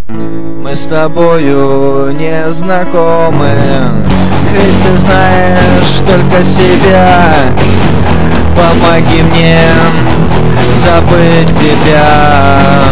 Мы с тобою не знакомы, ведь ты знаешь только себя. Помоги мне забыть тебя.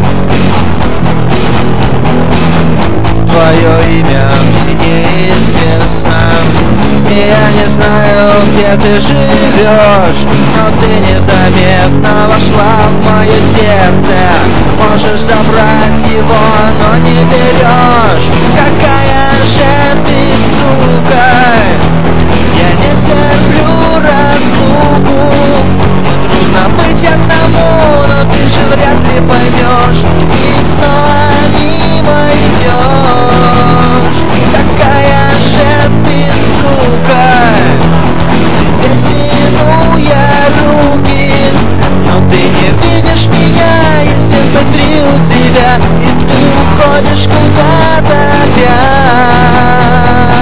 Твое имя мне неизвестно, и я не знаю, где ты живешь, но ты незаметно вошла в мое сердце. Можешь забрать его, но не берешь. Какая же ты сука! Я не терплю разлуку. Трудно быть одному, но ты же вряд ли поймешь. И снова мимо идешь. Какая же ты сука! Тебе тяну я руки, но ты не видишь меня, если смотрю тебя, и ты уходишь куда-то опять.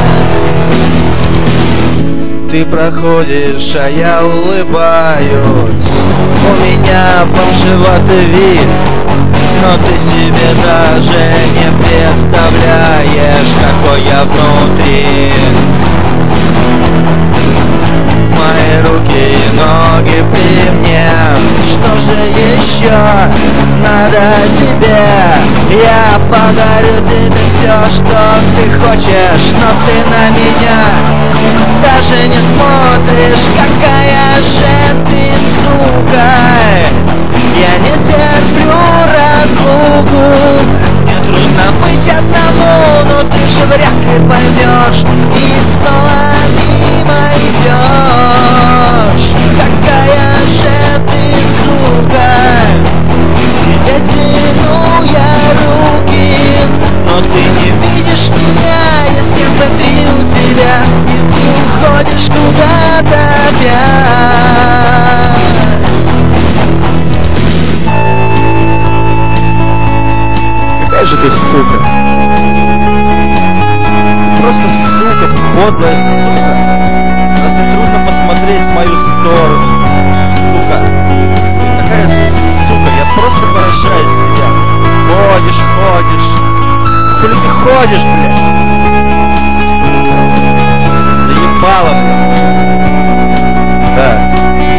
Ты проходишь, а я улыбаюсь. У меня бомжеватый вид, но ты себе даже не представляешь, какой я внутри. Мои руки и ноги при мне. Что же еще надо тебе? Я подарю тебе все, что ты хочешь, но ты на меня даже не смотришь. Какая же ты сука! Я не терплю разлуку. Мне трудно быть одному, но ты же вряд ли поймешь. И снова мимо идешь. Какая же ты сука! Тебе тяну я руки, но ты не видишь меня, если смотрю тебя, и ты уходишь куда-то опять. Какая же ты сука! Просто сука, подлая сука! Разве трудно посмотреть в мою сторону? Сука! Ты такая сука! Я просто поражаюсь тебя! Ходишь! Хули ты ходишь, блядь? Заебало, блядь! Да,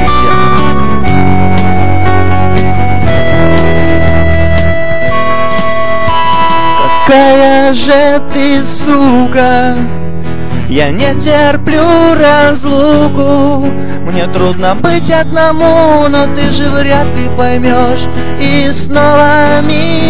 какая же ты сука! Я не терплю разлуку. Мне трудно быть одному, но ты же вряд ли поймешь. И снова мимо